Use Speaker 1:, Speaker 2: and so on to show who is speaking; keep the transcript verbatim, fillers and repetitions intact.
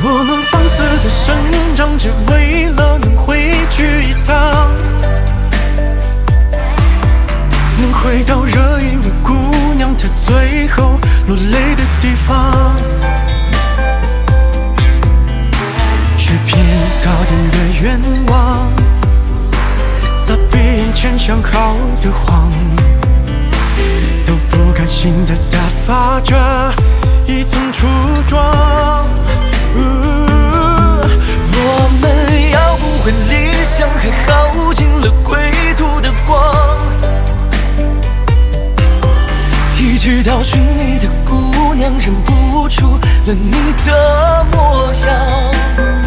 Speaker 1: 我们放肆的生长，只为了能回去一趟，能回到热一位姑娘她最后落泪的地方，许片高点的愿望，撒遍眼前想好的谎，都不甘心的打发着一层初妆。
Speaker 2: 我们要不回理想，还耗尽了归途的光，一直到寻你的姑娘认不出了你的模样。